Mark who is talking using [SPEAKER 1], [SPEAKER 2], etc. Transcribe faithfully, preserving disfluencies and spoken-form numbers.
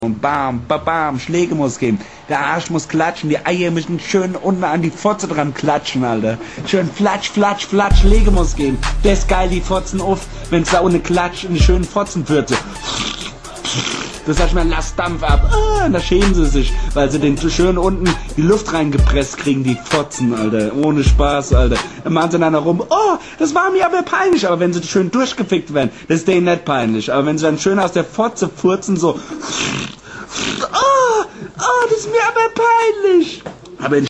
[SPEAKER 1] Und bam, bam, bam, Schläge muss geben. Der Arsch muss klatschen, die Eier müssen schön unten an die Fotze dran klatschen, Alter. Schön flatsch, flatsch, flatsch, Schläge muss geben. Das ist geil, die Fotzen auf, wenn's da ohne Klatsch in die schönen Fotzen führt. So. Das sag ich mal, lass Dampf ab. Ah, da schämen sie sich, weil sie den schön unten die Luft reingepresst kriegen, die Fotzen, Alter. Ohne Spaß, Alter. Dann machen sie dann rum, oh, das war mir aber peinlich. Aber wenn sie schön durchgefickt werden, das ist denen nicht peinlich. Aber wenn sie dann schön aus der Fotze furzen, so, oh, oh, das ist mir aber peinlich. Aber